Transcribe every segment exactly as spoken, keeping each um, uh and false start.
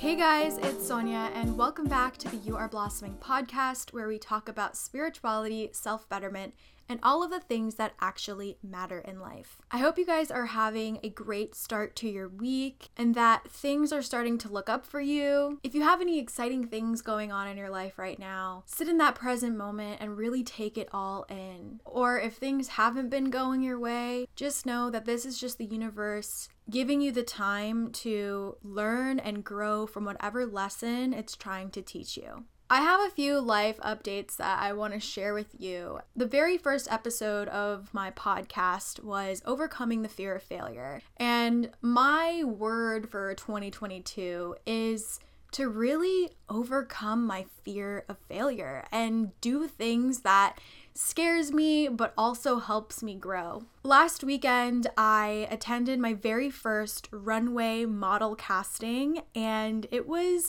Hey guys, it's Sonia, and welcome back to the You Are Blossoming podcast, where we talk about spirituality, self-betterment, and all of the things that actually matter in life. I hope you guys are having a great start to your week and that things are starting to look up for you. If you have any exciting things going on in your life right now, sit in that present moment and really take it all in. Or if things haven't been going your way, just know that this is just the universe giving you the time to learn and grow from whatever lesson it's trying to teach you. I have a few life updates that I want to share with you. The very first episode of my podcast was overcoming the fear of failure. And my word for twenty twenty-two is to really overcome my fear of failure and do things that scares me but also helps me grow. Last weekend, I attended my very first runway model casting, and it was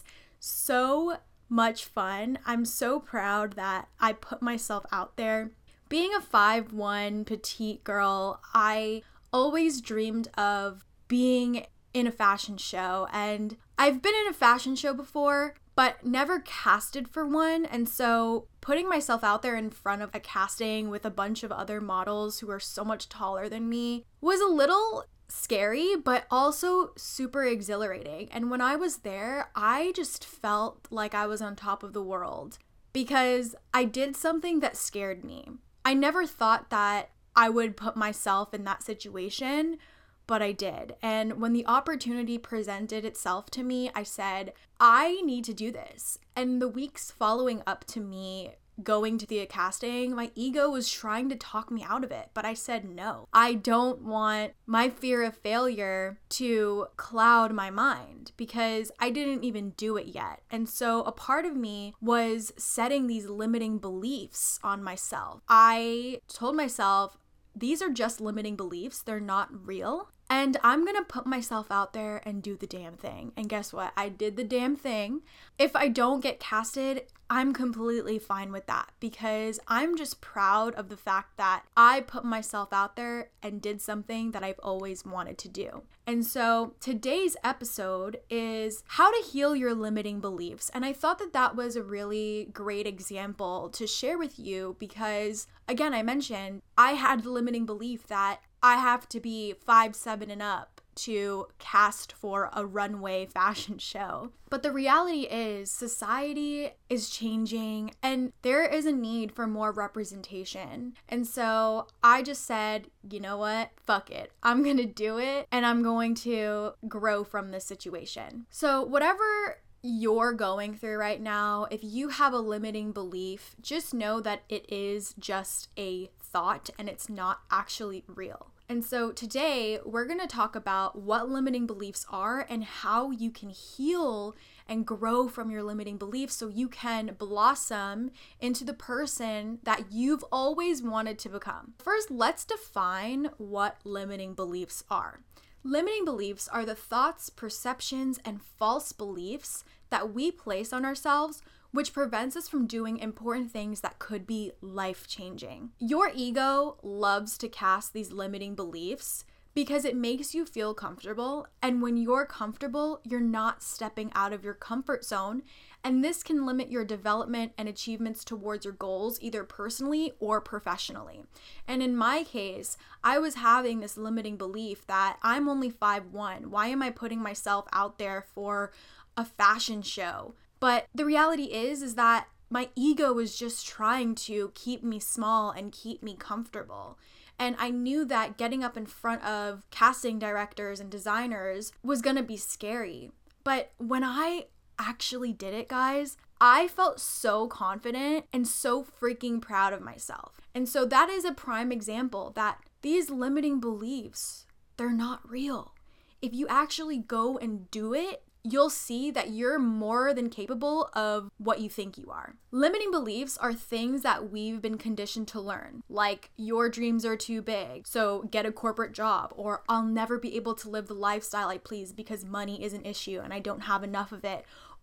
so much fun. I'm so proud that I put myself out there. Being a five one petite girl, I always dreamed of being in a fashion show, and I've been in a fashion show before, but never casted for one. And so putting myself out there in front of a casting with a bunch of other models who are so much taller than me was a little scary, but also super exhilarating. And when I was there, I just felt like I was on top of the world because I did something that scared me. I never thought that I would put myself in that situation, but I did. And when the opportunity presented itself to me, I said, I need to do this. And the weeks following up to me going to the casting, my ego was trying to talk me out of it, but I said no. I don't want my fear of failure to cloud my mind because I didn't even do it yet. And so a part of me was setting these limiting beliefs on myself. I told myself, these are just limiting beliefs. They're not real. And I'm going to put myself out there and do the damn thing. And guess what? I did the damn thing. If I don't get casted, I'm completely fine with that because I'm just proud of the fact that I put myself out there and did something that I've always wanted to do. And so today's episode is how to heal your limiting beliefs. And I thought that that was a really great example to share with you because, again, I mentioned I had the limiting belief that I have to be five seven and up to cast for a runway fashion show. But the reality is society is changing and there is a need for more representation. And so I just said, you know what? Fuck it. I'm going to do it and I'm going to grow from this situation. So whatever you're going through right now, if you have a limiting belief, just know that it is just a thought and it's not actually real. And so today we're going to talk about what limiting beliefs are and how you can heal and grow from your limiting beliefs so you can blossom into the person that you've always wanted to become. First, let's define what limiting beliefs are. Limiting beliefs are the thoughts, perceptions, and false beliefs that we place on ourselves, which prevents us from doing important things that could be life-changing. Your ego loves to cast these limiting beliefs because it makes you feel comfortable, and when you're comfortable, you're not stepping out of your comfort zone, and this can limit your development and achievements towards your goals, either personally or professionally. And in my case, I was having this limiting belief that I'm only five one. Why am I putting myself out there for a fashion show? But the reality is, is that my ego was just trying to keep me small and keep me comfortable. And I knew that getting up in front of casting directors and designers was going to be scary. But when I actually did it, guys, I felt so confident and so freaking proud of myself. And so that is a prime example that these limiting beliefs, they're not real. If you actually go and do it, you'll see that you're more than capable of what you think you are. Limiting beliefs are things that we've been conditioned to learn, like your dreams are too big, so get a corporate job, or I'll never be able to live the lifestyle I please because money is an issue and I don't have enough of it,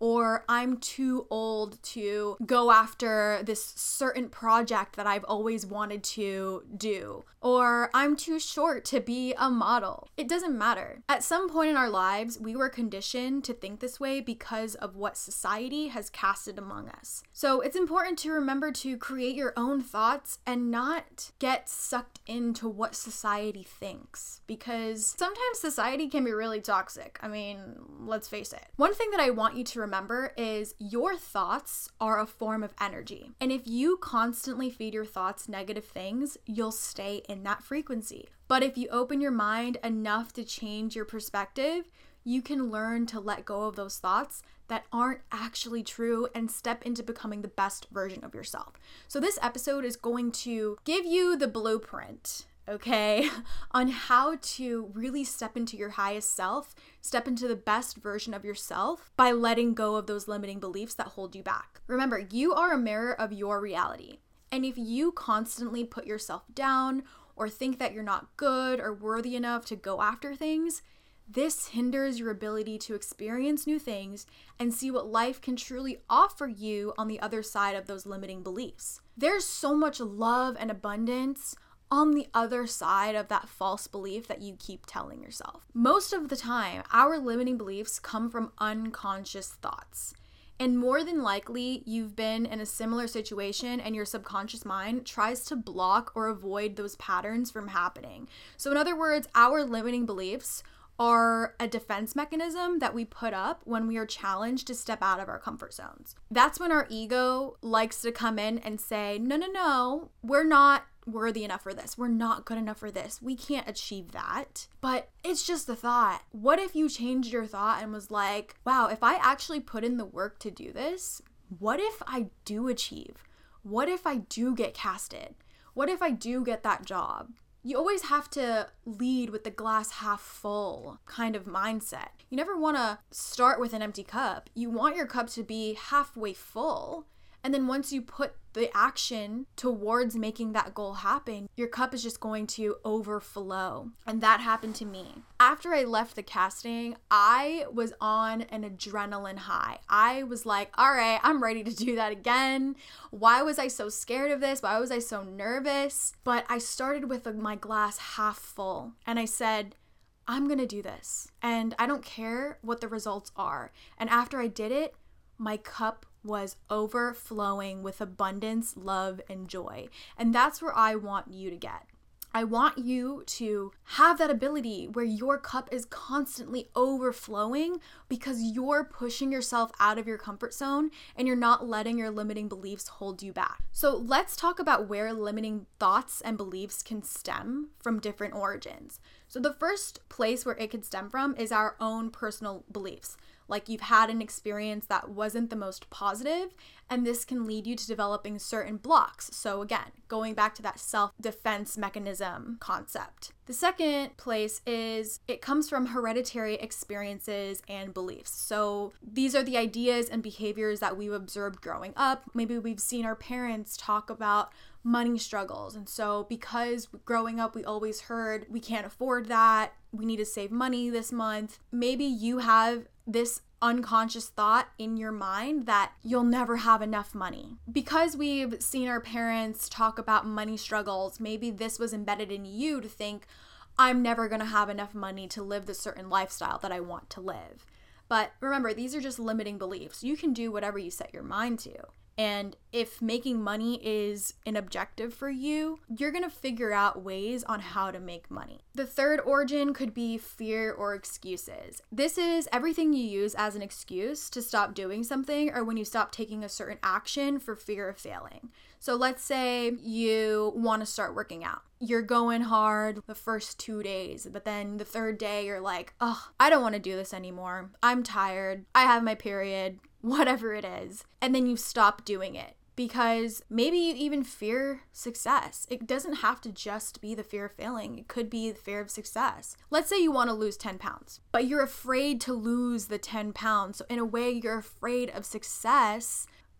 or I'm too old to go after this certain project that I've always wanted to do, or I'm too short to be a model. It doesn't matter. At some point in our lives, we were conditioned to think this way because of what society has casted among us. So it's important to remember to create your own thoughts and not get sucked into what society thinks, because sometimes society can be really toxic. I mean, let's face it. One thing that I want you to remember is your thoughts are a form of energy. And if you constantly feed your thoughts negative things, you'll stay in that frequency. But if you open your mind enough to change your perspective, you can learn to let go of those thoughts that aren't actually true and step into becoming the best version of yourself. So this episode is going to give you the blueprint, okay, on how to really step into your highest self, step into the best version of yourself by letting go of those limiting beliefs that hold you back. Remember, you are a mirror of your reality. And if you constantly put yourself down or think that you're not good or worthy enough to go after things, this hinders your ability to experience new things and see what life can truly offer you on the other side of those limiting beliefs. There's so much love and abundance on the other side of that false belief that you keep telling yourself. Most of the time, our limiting beliefs come from unconscious thoughts. And more than likely, you've been in a similar situation and your subconscious mind tries to block or avoid those patterns from happening. So in other words, our limiting beliefs are a defense mechanism that we put up when we are challenged to step out of our comfort zones. That's when our ego likes to come in and say, no, no, no, we're not worthy enough for this. We're not good enough for this. We can't achieve that. But it's just a thought. What if you changed your thought and was like, wow, if I actually put in the work to do this, what if I do achieve? What if I do get casted? What if I do get that job? You always have to lead with the glass half full kind of mindset. You never want to start with an empty cup. You want your cup to be halfway full. And then once you put the action towards making that goal happen, your cup is just going to overflow. And that happened to me. After I left the casting, I was on an adrenaline high. I was like, all right, I'm ready to do that again. Why was I so scared of this? Why was I so nervous? But I started with my glass half full and I said, I'm going to do this. And I don't care what the results are. And after I did it, my cup was overflowing with abundance, love, and joy. And that's where I want you to get. I want you to have that ability where your cup is constantly overflowing because you're pushing yourself out of your comfort zone and you're not letting your limiting beliefs hold you back. So let's talk about where limiting thoughts and beliefs can stem from different origins. So the first place where it could stem from is our own personal beliefs. Like you've had an experience that wasn't the most positive, and this can lead you to developing certain blocks. So again, going back to that self-defense mechanism concept. The second place is it comes from hereditary experiences and beliefs. So these are the ideas and behaviors that we've observed growing up. Maybe we've seen our parents talk about money struggles. And so because growing up, we always heard we can't afford that, we need to save money this month. Maybe you have this unconscious thought in your mind that you'll never have enough money. Because we've seen our parents talk about money struggles, maybe this was embedded in you to think, I'm never going to have enough money to live the certain lifestyle that I want to live. But remember, these are just limiting beliefs. You can do whatever you set your mind to. And if making money is an objective for you, you're going to figure out ways on how to make money. The third origin could be fear or excuses. This is everything you use as an excuse to stop doing something or when you stop taking a certain action for fear of failing. So let's say you want to start working out. You're going hard the first two days, but then the third day you're like, oh, I don't want to do this anymore. I'm tired. I have my period. Whatever it is, and then you stop doing it because maybe you even fear success. It doesn't have to just be the fear of failing. It could be the fear of success. Let's say you want to lose ten pounds, but you're afraid to lose the ten pounds. So in a way, you're afraid of success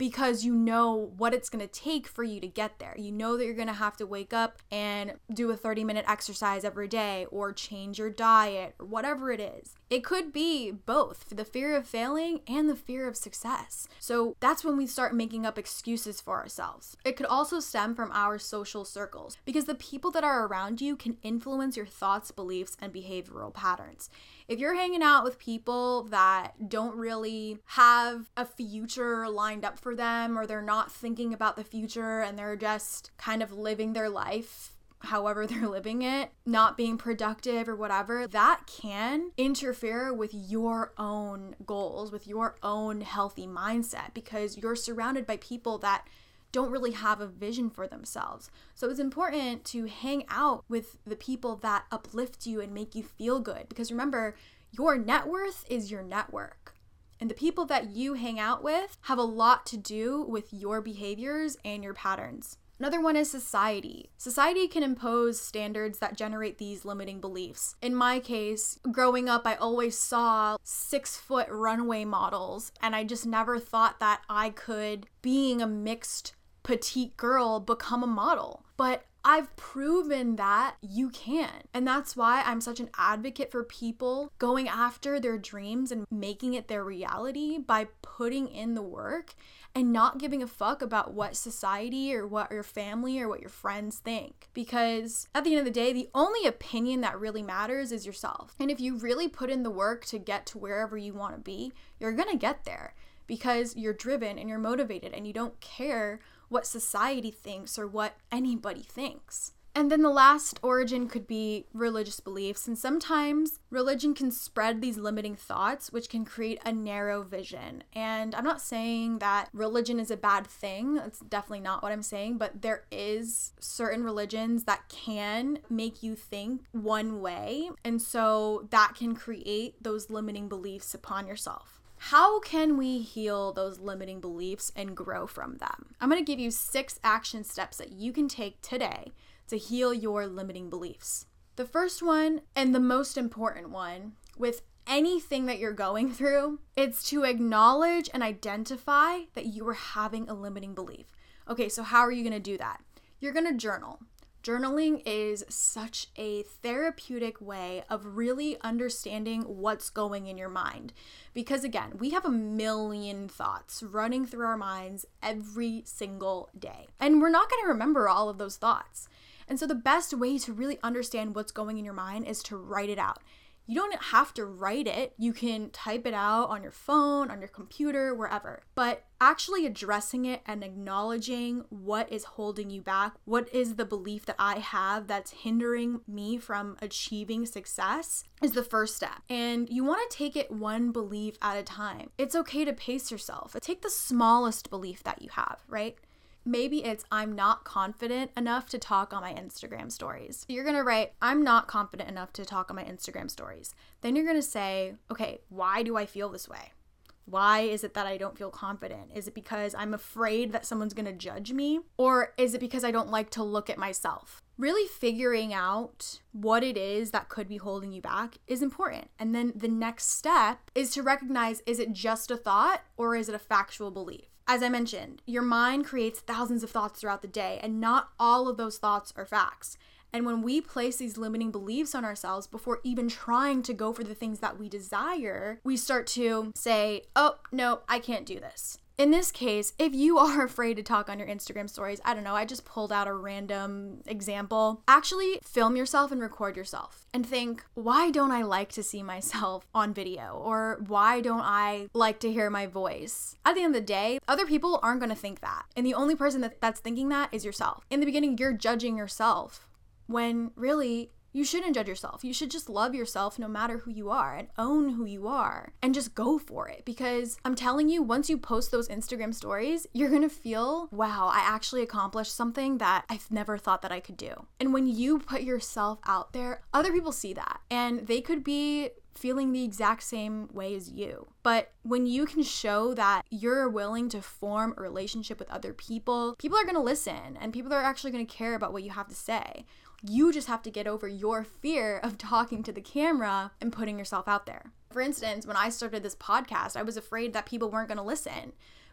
because you know what it's going to take for you to get there. You know that you're going to have to wake up and do a thirty minute exercise every day or change your diet or whatever it is. It could be both the fear of failing and the fear of success. So that's when we start making up excuses for ourselves. It could also stem from our social circles because the people that are around you can influence your thoughts, beliefs, and behavioral patterns. If you're hanging out with people that don't really have a future lined up for them, or they're not thinking about the future and they're just kind of living their life however they're living it, not being productive or whatever, that can interfere with your own goals, with your own healthy mindset, because you're surrounded by people that don't really have a vision for themselves. So it's important to hang out with the people that uplift you and make you feel good, because remember, your net worth is your network. And the people that you hang out with have a lot to do with your behaviors and your patterns. Another one is society. Society can impose standards that generate these limiting beliefs. In my case, growing up, I always saw six foot runway models, and I just never thought that I could, being a mixed petite girl, become a model. But I've proven that you can. And that's why I'm such an advocate for people going after their dreams and making it their reality by putting in the work and not giving a fuck about what society or what your family or what your friends think. Because at the end of the day, the only opinion that really matters is yourself. And if you really put in the work to get to wherever you want to be, you're gonna get there because you're driven and you're motivated and you don't care what society thinks or what anybody thinks. And then the last origin could be religious beliefs. And sometimes religion can spread these limiting thoughts, which can create a narrow vision. And I'm not saying that religion is a bad thing. That's definitely not what I'm saying. But there is certain religions that can make you think one way. And so that can create those limiting beliefs upon yourself. How can we heal those limiting beliefs and grow from them? I'm going to give you six action steps that you can take today to heal your limiting beliefs. The first one, and the most important one, with anything that you're going through, it's to acknowledge and identify that you are having a limiting belief. Okay, so how are you going to do that? You're going to journal. Journaling is such a therapeutic way of really understanding what's going in your mind. Because again, we have a million thoughts running through our minds every single day. And we're not going to remember all of those thoughts. And so the best way to really understand what's going in your mind is to write it out. You don't have to write it. You can type it out on your phone, on your computer, wherever. But actually addressing it and acknowledging what is holding you back, what is the belief that I have that's hindering me from achieving success, is the first step. And you want to take it one belief at a time. It's okay to pace yourself. Take the smallest belief that you have, right? Maybe it's, I'm not confident enough to talk on my Instagram stories. You're going to write, I'm not confident enough to talk on my Instagram stories. Then you're going to say, okay, why do I feel this way? Why is it that I don't feel confident? Is it because I'm afraid that someone's going to judge me? Or is it because I don't like to look at myself? Really figuring out what it is that could be holding you back is important. And then the next step is to recognize, is it just a thought or is it a factual belief? As I mentioned, your mind creates thousands of thoughts throughout the day, and not all of those thoughts are facts. And when we place these limiting beliefs on ourselves before even trying to go for the things that we desire, we start to say, oh, no, I can't do this. In this case, if you are afraid to talk on your Instagram stories, I don't know, I just pulled out a random example. Actually, film yourself and record yourself and think, why don't I like to see myself on video? Or why don't I like to hear my voice? At the end of the day, other people aren't going to think that. And the only person that, that's thinking that is yourself. In the beginning, you're judging yourself when really you shouldn't judge yourself. You should just love yourself no matter who you are and own who you are and just go for it. Because I'm telling you, once you post those Instagram stories, you're going to feel, wow, I actually accomplished something that I've never thought that I could do. And when you put yourself out there, other people see that and they could be feeling the exact same way as you. But when you can show that you're willing to form a relationship with other people, people are going to listen and people are actually going to care about what you have to say. You just have to get over your fear of talking to the camera and putting yourself out there. For instance, when I started this podcast, I was afraid that people weren't going to listen.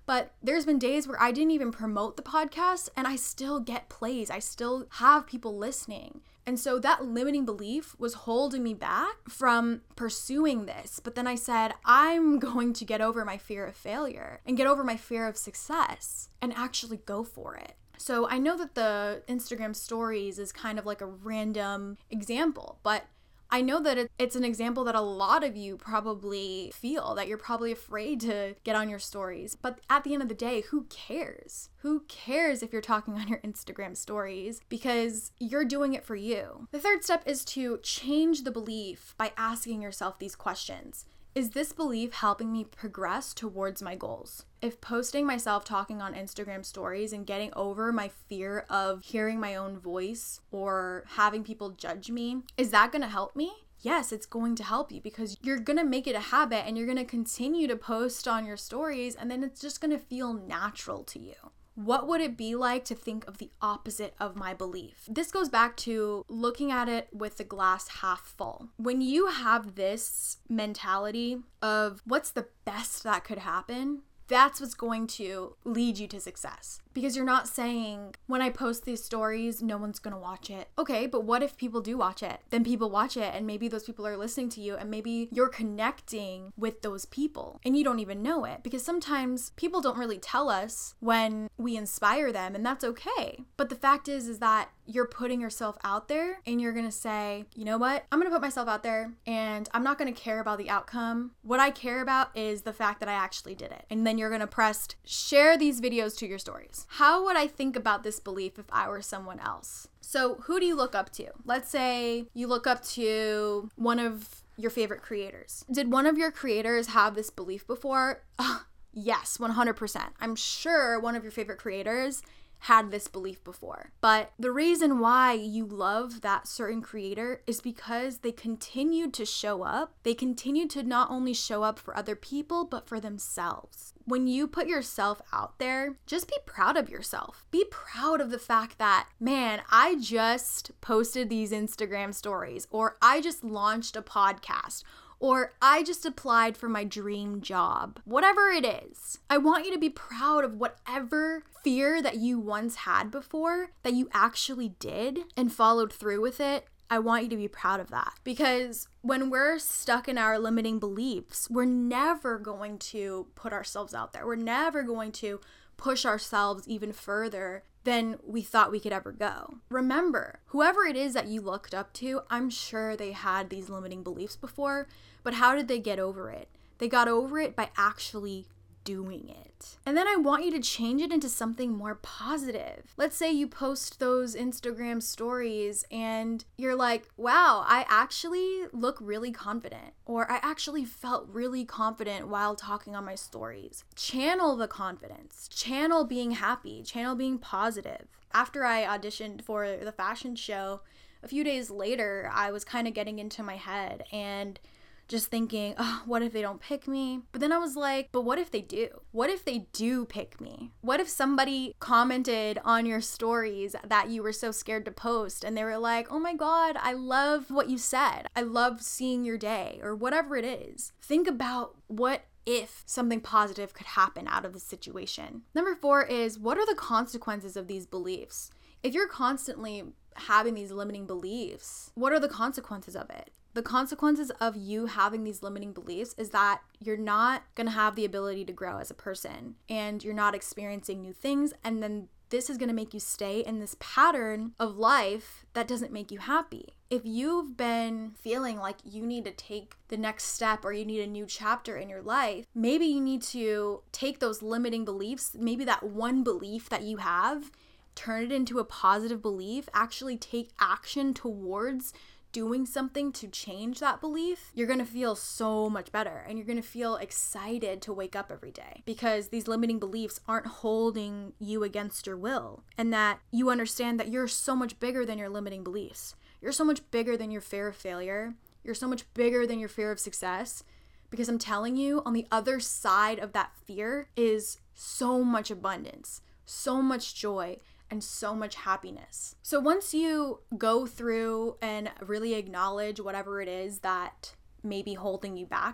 But there's been days where I didn't even promote the podcast and I still get plays. I still have people listening. And so that limiting belief was holding me back from pursuing this. But then I said, I'm going to get over my fear of failure and get over my fear of success and actually go for it. So I know that the Instagram stories is kind of like a random example, but I know that it, it's an example that a lot of you probably feel, that you're probably afraid to get on your stories. But at the end of the day, who cares? Who cares if you're talking on your Instagram stories? Because you're doing it for you. The third step is to change the belief by asking yourself these questions. Is this belief helping me progress towards my goals? If posting myself talking on Instagram stories and getting over my fear of hearing my own voice or having people judge me, is that going to help me? Yes, it's going to help you because you're going to make it a habit and you're going to continue to post on your stories, and then it's just going to feel natural to you. What would it be like to think of the opposite of my belief? This goes back to looking at it with the glass half full. When you have this mentality of what's the best that could happen, that's what's going to lead you to success. Because you're not saying, when I post these stories, no one's gonna watch it. Okay, but what if people do watch it? Then people watch it and maybe those people are listening to you and maybe you're connecting with those people and you don't even know it. Because sometimes people don't really tell us when we inspire them, and that's okay. But the fact is, is that you're putting yourself out there and you're gonna say, you know what? I'm gonna put myself out there and I'm not gonna care about the outcome. What I care about is the fact that I actually did it. And then you're gonna press share these videos to your stories. How would I think about this belief if I were someone else? So who do you look up to? Let's say you look up to one of your favorite creators. Did one of your creators have this belief before? Uh, yes, one hundred percent. I'm sure one of your favorite creators had this belief before. But the reason why you love that certain creator is because they continued to show up. They continued to not only show up for other people, but for themselves. When you put yourself out there, just be proud of yourself. Be proud of the fact that, man, I just posted these Instagram stories, or I just launched a podcast, or I just applied for my dream job. Whatever it is, I want you to be proud of whatever fear that you once had before that you actually did and followed through with it. I want you to be proud of that, because when we're stuck in our limiting beliefs, we're never going to put ourselves out there. We're never going to push ourselves even further than we thought we could ever go. Remember, whoever it is that you looked up to, I'm sure they had these limiting beliefs before, but how did they get over it? They got over it by actually doing it. And then I want you to change it into something more positive. Let's say you post those Instagram stories and you're like, wow, I actually look really confident, or I actually felt really confident while talking on my stories. Channel the confidence, channel being happy, channel being positive. After I auditioned for the fashion show, a few days later, I was kind of getting into my head and just thinking, oh, what if they don't pick me? But then I was like, but what if they do? What if they do pick me? What if somebody commented on your stories that you were so scared to post and they were like, oh my God, I love what you said. I love seeing your day, or whatever it is. Think about what if something positive could happen out of the situation. Number four is, what are the consequences of these beliefs? If you're constantly having these limiting beliefs, what are the consequences of it? The consequences of you having these limiting beliefs is that you're not going to have the ability to grow as a person, and you're not experiencing new things, and then this is going to make you stay in this pattern of life that doesn't make you happy. If you've been feeling like you need to take the next step or you need a new chapter in your life, maybe you need to take those limiting beliefs, maybe that one belief that you have, turn it into a positive belief, actually take action towards doing something to change that belief. You're gonna feel so much better, and you're gonna feel excited to wake up every day, because these limiting beliefs aren't holding you against your will, and that you understand that you're so much bigger than your limiting beliefs. You're so much bigger than your fear of failure. You're so much bigger than your fear of success, because I'm telling you, on the other side of that fear is so much abundance, so much joy, and so much happiness. So once you go through and really acknowledge whatever it is that may be holding you back,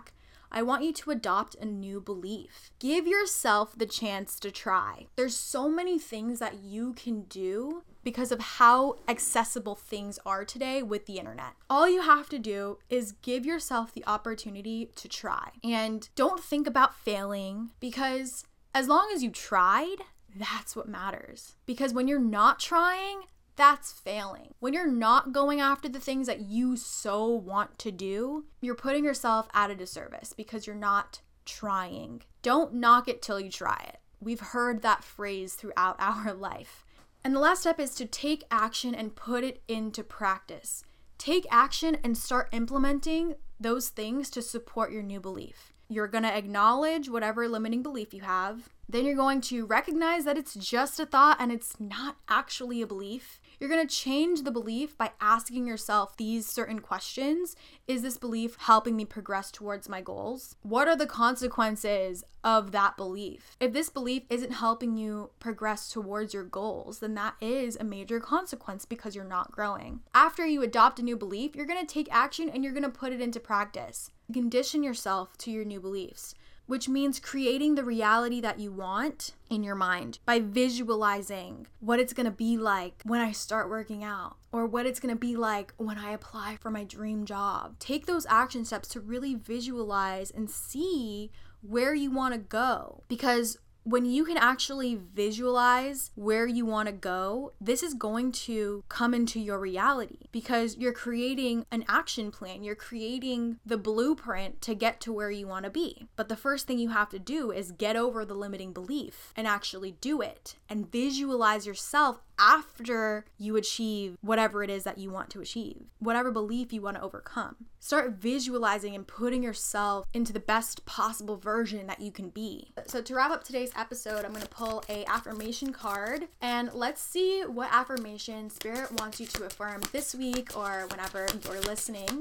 I want you to adopt a new belief. Give yourself the chance to try. There's so many things that you can do because of how accessible things are today with the internet. All you have to do is give yourself the opportunity to try. And don't think about failing, because as long as you tried, that's what matters. Because when you're not trying, that's failing. When you're not going after the things that you so want to do, you're putting yourself at a disservice because you're not trying. Don't knock it till you try it. We've heard that phrase throughout our life. And the last step is to take action and put it into practice. Take action and start implementing those things to support your new belief. You're going to acknowledge whatever limiting belief you have. Then you're going to recognize that it's just a thought and it's not actually a belief. You're going to change the belief by asking yourself these certain questions. Is this belief helping me progress towards my goals? What are the consequences of that belief? If this belief isn't helping you progress towards your goals, then that is a major consequence because you're not growing. After you adopt a new belief, you're going to take action and you're going to put it into practice. Condition yourself to your new beliefs, which means creating the reality that you want in your mind by visualizing what it's gonna be like when I start working out, or what it's gonna be like when I apply for my dream job. Take those action steps to really visualize and see where you wanna go, because when you can actually visualize where you want to go, this is going to come into your reality because you're creating an action plan. You're creating the blueprint to get to where you want to be. But the first thing you have to do is get over the limiting belief and actually do it and visualize yourself after you achieve whatever it is that you want to achieve, whatever belief you want to overcome. Start visualizing and putting yourself into the best possible version that you can be. So to wrap up today's episode, I'm going to pull a affirmation card and let's see what affirmation Spirit wants you to affirm this week or whenever you're listening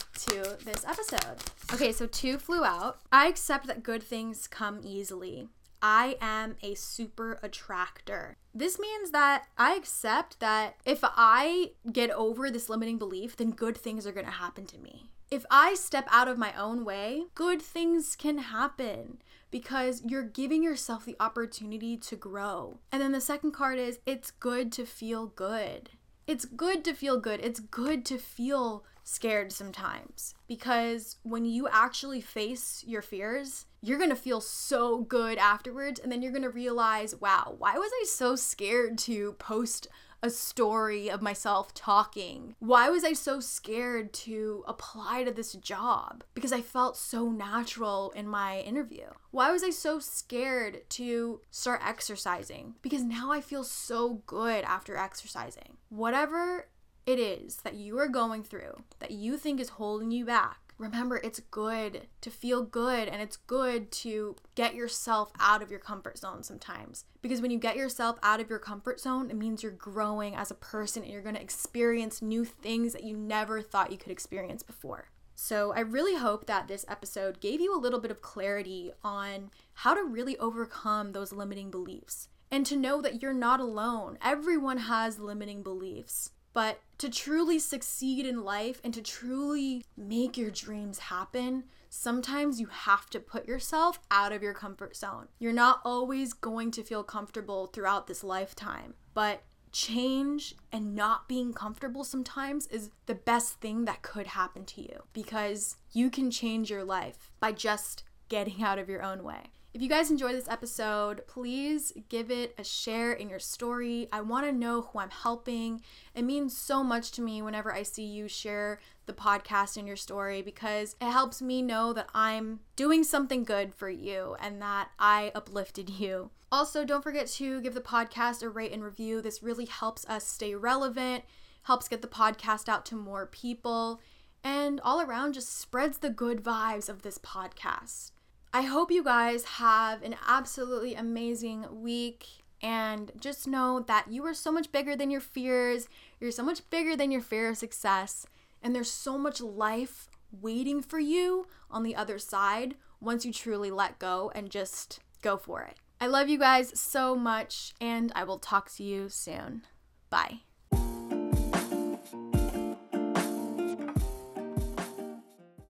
to this episode. Okay, so two flew out. I accept that good things come easily. I am a super attractor. This means that I accept that if I get over this limiting belief, then good things are going to happen to me. If I step out of my own way, good things can happen because you're giving yourself the opportunity to grow. And then the second card is it's good to feel good. It's good to feel good. It's good to feel scared sometimes because when you actually face your fears, you're going to feel so good afterwards. And then you're going to realize, wow, why was I so scared to post a story of myself talking? Why was I so scared to apply to this job? Because I felt so natural in my interview. Why was I so scared to start exercising? Because now I feel so good after exercising. Whatever it is that you are going through that you think is holding you back, remember, it's good to feel good and it's good to get yourself out of your comfort zone sometimes. Because when you get yourself out of your comfort zone, it means you're growing as a person and you're going to experience new things that you never thought you could experience before. So I really hope that this episode gave you a little bit of clarity on how to really overcome those limiting beliefs and to know that you're not alone. Everyone has limiting beliefs. But to truly succeed in life and to truly make your dreams happen, sometimes you have to put yourself out of your comfort zone. You're not always going to feel comfortable throughout this lifetime, but change and not being comfortable sometimes is the best thing that could happen to you because you can change your life by just getting out of your own way. If you guys enjoyed this episode, please give it a share in your story. I want to know who I'm helping. It means so much to me whenever I see you share the podcast in your story because it helps me know that I'm doing something good for you and that I uplifted you. Also, don't forget to give the podcast a rate and review. This really helps us stay relevant, helps get the podcast out to more people, and all around just spreads the good vibes of this podcast. I hope you guys have an absolutely amazing week and just know that you are so much bigger than your fears. You're so much bigger than your fear of success. And there's so much life waiting for you on the other side once you truly let go and just go for it. I love you guys so much and I will talk to you soon. Bye.